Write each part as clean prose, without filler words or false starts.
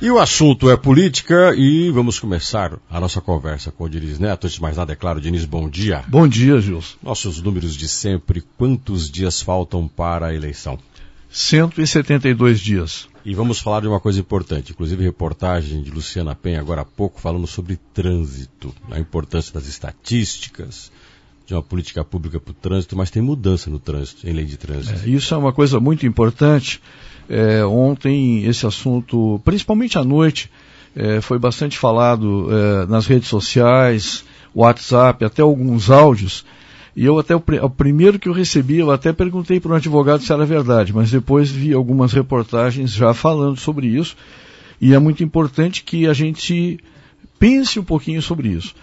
E o assunto é política e vamos começar a nossa conversa com o Diniz Neto. Antes de mais nada, é claro, Diniz, bom dia. Bom dia, Gilson. Nossos números de sempre, quantos dias faltam para a eleição? 172 dias. E vamos falar de uma coisa importante, inclusive reportagem de Luciana Penha agora há pouco falando sobre trânsito, a importância das estatísticas, de uma política pública para o trânsito, mas tem mudança no trânsito, em lei de trânsito. Isso é uma coisa muito importante. Ontem esse assunto, principalmente à noite, foi bastante falado nas redes sociais, WhatsApp, até alguns áudios. E eu até, o primeiro que eu recebi, eu até perguntei para um advogado se era verdade, mas depois vi algumas reportagens já falando sobre isso. E é muito importante que a gente pense um pouquinho sobre isso.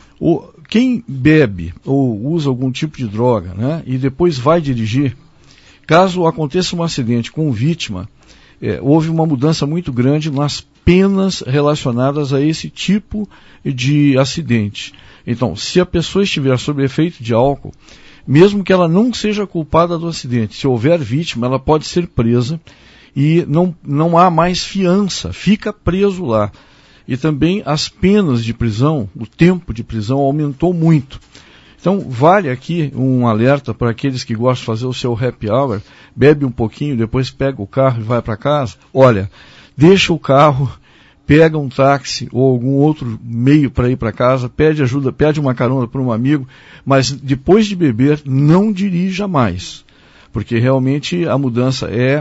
Quem bebe ou usa algum tipo de droga, né, e depois vai dirigir, caso aconteça um acidente com vítima, houve uma mudança muito grande nas penas relacionadas a esse tipo de acidente. Então, se a pessoa estiver sob efeito de álcool, mesmo que ela não seja culpada do acidente, se houver vítima, ela pode ser presa e não há mais fiança, fica preso lá. E também as penas de prisão, o tempo de prisão aumentou muito. Então, vale aqui um alerta para aqueles que gostam de fazer o seu happy hour, bebe um pouquinho, depois pega o carro e vai para casa. Olha, deixa o carro, pega um táxi ou algum outro meio para ir para casa, pede ajuda, pede uma carona para um amigo, mas depois de beber, não dirija mais, porque realmente a mudança é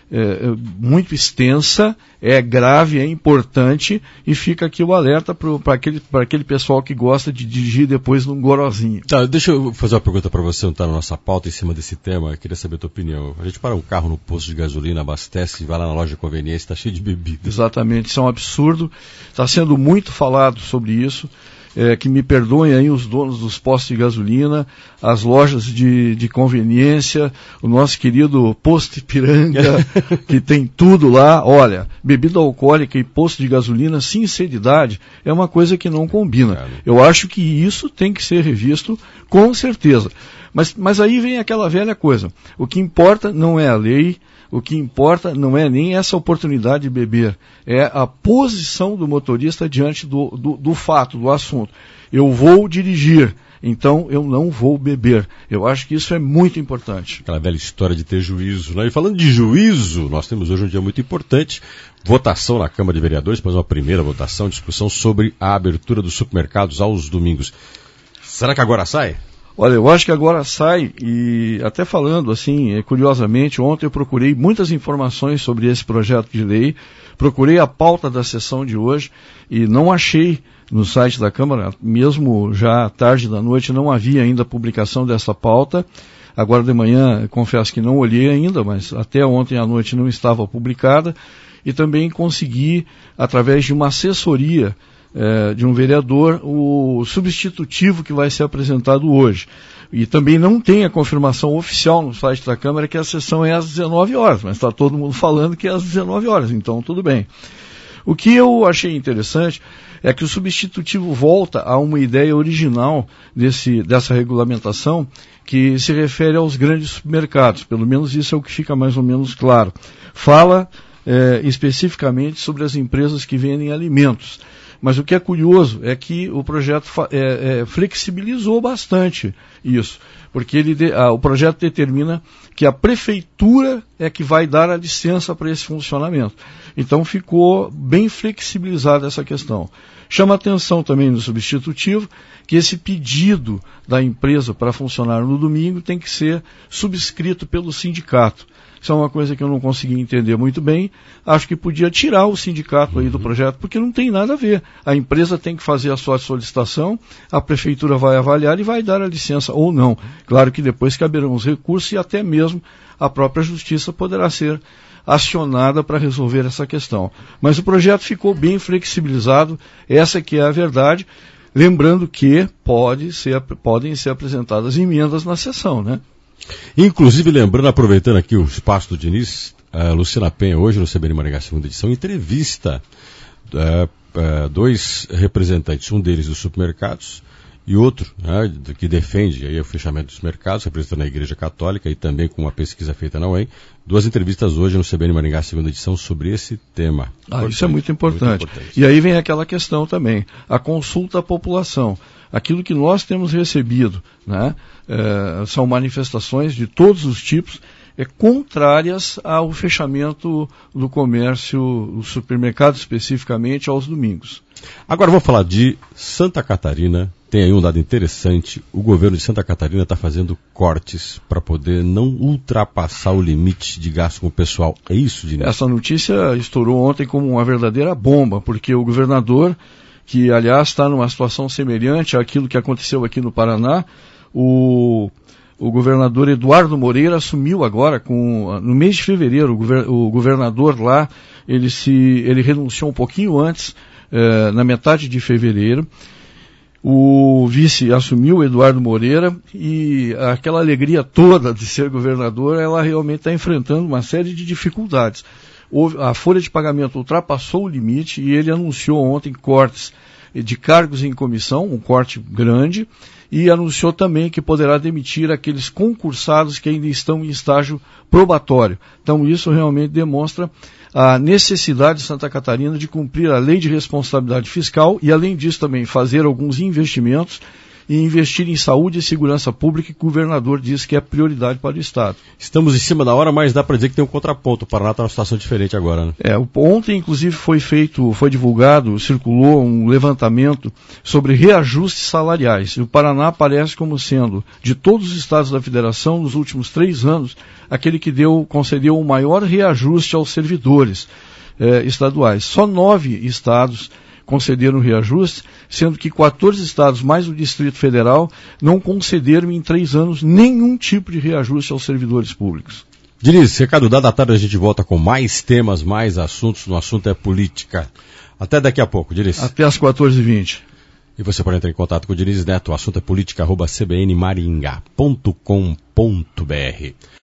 muito extensa, é grave, é importante, e fica aqui o alerta para aquele pessoal que gosta de dirigir depois num gorozinho. Tá, deixa eu fazer uma pergunta para você, não está na nossa pauta em cima desse tema, eu queria saber a tua opinião. A gente para um carro no posto de gasolina, abastece, vai lá na loja de conveniência, está cheio de bebida. Exatamente, isso é um absurdo, está sendo muito falado sobre isso. Que me perdoem aí os donos dos postos de gasolina, as lojas de conveniência, o nosso querido posto Ipiranga, que tem tudo lá. Olha, bebida alcoólica e posto de gasolina, sinceridade, é uma coisa que não combina. Eu acho que isso tem que ser revisto com certeza. Mas aí vem aquela velha coisa, o que importa não é a lei, o que importa não é nem essa oportunidade de beber, é a posição do motorista diante do fato, do assunto. Eu vou dirigir, então eu não vou beber. Eu acho que isso é muito importante. Aquela velha história de ter juízo, né? E falando de juízo, nós temos hoje um dia muito importante, votação na Câmara de Vereadores, mas uma primeira votação, discussão sobre a abertura dos supermercados aos domingos. Será que agora sai? Olha, eu acho que agora sai, e até falando assim, curiosamente, ontem eu procurei muitas informações sobre esse projeto de lei, procurei a pauta da sessão de hoje e não achei no site da Câmara, mesmo já tarde da noite não havia ainda publicação dessa pauta. Agora de manhã, confesso que não olhei ainda, mas até ontem à noite não estava publicada, e também consegui, através de uma assessoria de um vereador, o substitutivo que vai ser apresentado hoje. E também não tem a confirmação oficial no site da Câmara que a sessão é às 19 horas, mas está todo mundo falando que é às 19 horas, então tudo bem. O que eu achei interessante é que o substitutivo volta a uma ideia original dessa regulamentação que se refere aos grandes supermercados, pelo menos isso é o que fica mais ou menos claro. Fala especificamente sobre as empresas que vendem alimentos. Mas o que é curioso é que o projeto flexibilizou bastante isso, porque o projeto determina que a prefeitura é que vai dar a licença para esse funcionamento. Então ficou bem flexibilizada essa questão. Chama atenção também no substitutivo que esse pedido da empresa para funcionar no domingo tem que ser subscrito pelo sindicato. Isso é uma coisa que eu não consegui entender muito bem. Acho que podia tirar o sindicato aí do projeto, porque não tem nada a ver. A empresa tem que fazer a sua solicitação, a prefeitura vai avaliar e vai dar a licença ou não. Claro que depois caberão os recursos e até mesmo a própria justiça poderá ser acionada para resolver essa questão. Mas o projeto ficou bem flexibilizado, essa que é a verdade. Lembrando que podem ser apresentadas emendas na sessão, né? Inclusive, lembrando, aproveitando aqui o espaço do Diniz, a Luciana Penha, hoje no CBN Maringá, segunda edição, entrevista dois representantes, um deles dos supermercados e outro, né, que defende aí o fechamento dos mercados, representando a Igreja Católica e também com uma pesquisa feita na UEM. 2 entrevistas hoje no CBN Maringá, segunda edição, sobre esse tema. Isso é muito importante. E aí vem aquela questão também, a consulta à população. Aquilo que nós temos recebido, né, são manifestações de todos os tipos, contrárias ao fechamento do comércio, do supermercado especificamente, aos domingos. Agora vamos falar de Santa Catarina. Tem aí um dado interessante: o governo de Santa Catarina está fazendo cortes para poder não ultrapassar o limite de gasto com o pessoal. É isso, Diniz? Essa notícia estourou ontem como uma verdadeira bomba, porque o governador, que aliás está numa situação semelhante àquilo que aconteceu aqui no Paraná, o governador Eduardo Moreira assumiu agora, no mês de fevereiro, o governador lá, ele renunciou um pouquinho antes, na metade de fevereiro. O vice assumiu, Eduardo Moreira, e aquela alegria toda de ser governador, ela realmente está enfrentando uma série de dificuldades. A folha de pagamento ultrapassou o limite e ele anunciou ontem cortes de cargos em comissão, um corte grande, e anunciou também que poderá demitir aqueles concursados que ainda estão em estágio probatório. Então isso realmente demonstra a necessidade de Santa Catarina de cumprir a lei de responsabilidade fiscal e, além disso, também fazer alguns investimentos e investir em saúde e segurança pública, que o governador diz que é prioridade para o Estado. Estamos em cima da hora, mas dá para dizer que tem um contraponto. O Paraná está numa situação diferente agora, né? Ontem, inclusive, foi divulgado, circulou um levantamento sobre reajustes salariais. E o Paraná aparece como sendo, de todos os estados da federação, nos últimos 3 anos, aquele que concedeu o maior reajuste aos servidores estaduais. Só 9 estados concederam reajuste, sendo que 14 estados, mais o Distrito Federal, não concederam em 3 anos nenhum tipo de reajuste aos servidores públicos. Diniz, recado dado, à tarde a gente volta com mais temas, mais assuntos. No assunto é política. Até daqui a pouco, Diniz. Até às 14h20. E você pode entrar em contato com o Diniz Neto. O assunto é política@cbnmaringá.com.br.